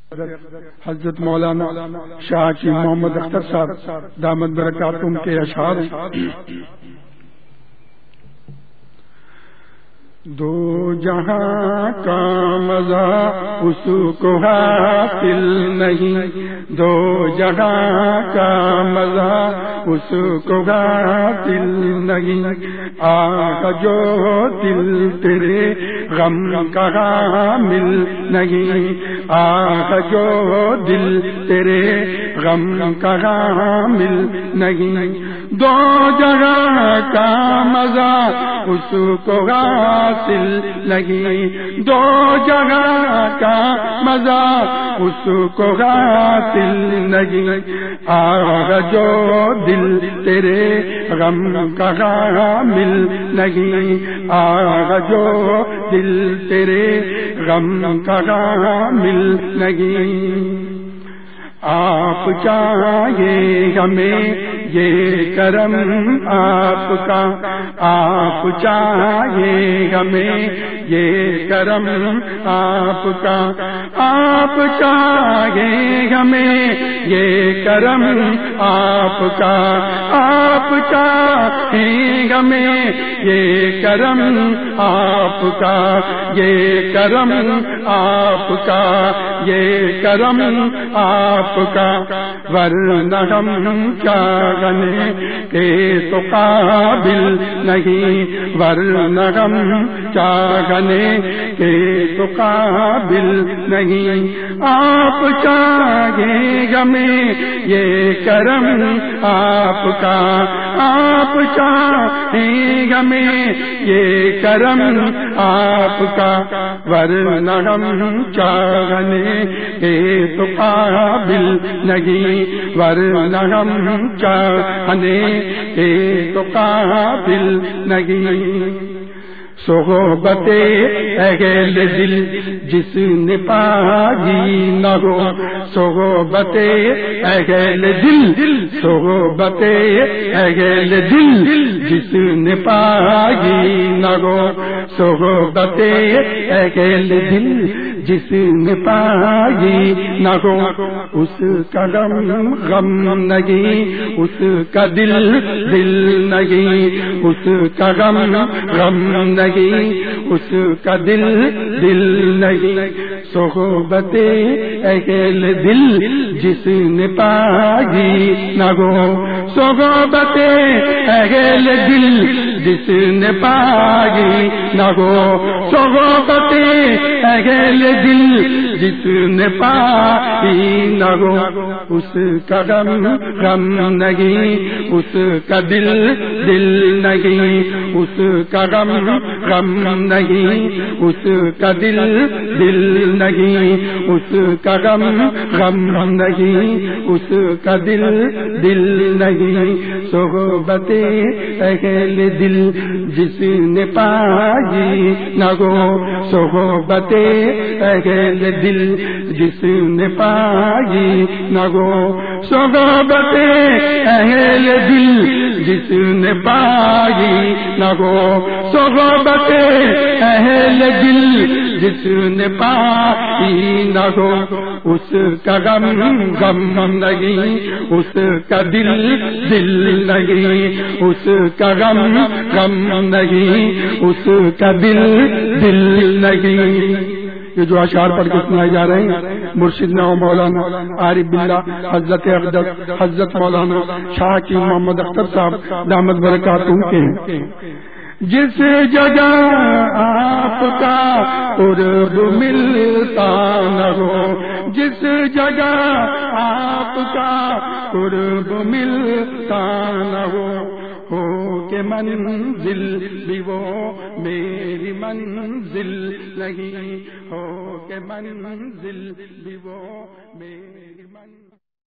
حضرت مولانا شاہ کی محمد اختر صاحب دامت برکاتہم کے اشعار دو جہاں کا مزہ اس کو حاصل نہیں، دو جہاں کا مزہ اس کو حاصل نہیں، آہ جو دل تیرے غم کا حامل نہیں، آہ جو دل تیرے غم کا حامل نہیں، دو جہاں کا مزہ اس کو حاصل نہیں، دو جگہ کا مزہ اس کو حاصل نہیں، آہ جو دل تیرے غم کا حامل نہیں، آہ جو دل تیرے غم کا حامل نہیں، آپ چاہیے ہمیں یہ کرم آپ کا، آپ چاہیے ہمیں یہ کرم آپ کا، آپ چاہیے ہمیں یہ کرم آپ کا، آپ چاہیے ہمیں یہ کرم آپ کا، یہ کرم آپ کا، یہ کرم آپ کا، ورنہ ہم چاہنے کے تو قابل نہیں، ورنہ ہم چاہنے کے تو قابل نہیں، آپ چاہیے ہمیں یہ کرم آپ کا، آپ چاہیے ہمیں یہ کرم آپ کا، ورنہ ہم چاہنے کے تو قابل نہیں، ورنہ ہم چاہنے کے تو قابل نہیں، صحبت اہل دل جس نے پائی نہ ہو، صحبت اہل دل، صحبت اہل دل جس نے پائی نہ ہو، صحبت اہل دل جس نے پائی نہ ہو، اس کا غم نہیں، اس کا دل نہیں، اس کا غم نہیں، اس کا دل نہیں، صحبت اہل دل جس نے پائی نہ ہو، صحبت اہل دل جس نے پائی نہ ہو، صحبت اہل دل جس نے پائی نہ ہو، اس کا غم نہیں، اس کا دل نہیں، اس کا غم نہیں، اس کا دل نہیں، اس کا غم نہیں، اس کا دل نہیں، صحبت اہل دل جس نے پائی نہ ہو، صحبت اہل دل جس نے پائی نہ ہو، صحبت اہل دل جس نے پائی نہ ہو، صحبت اہل دل جس نے پائی نہ ہو، اس کا غم نہیں، اس کا دل نہیں، اس کا غم نہیں، اس کا دل نہیں۔ یہ جو اشعار پڑھ کے سنائے جا رہے ہیں مرشدنا و مولانا عارف باللہ حضرت اقدس حضرت مولانا شاہ کی محمد اختر صاحب دامت برکاتہم کے ہیں۔ جس جگہ آپ کا قرب ملتا نہ ہو، جس جگہ آپ کا قرب ملتا نہ ہو کہ منزل بھی وہ میری منزل نہیں، ہو کہ منزل بھی وہ میری منزل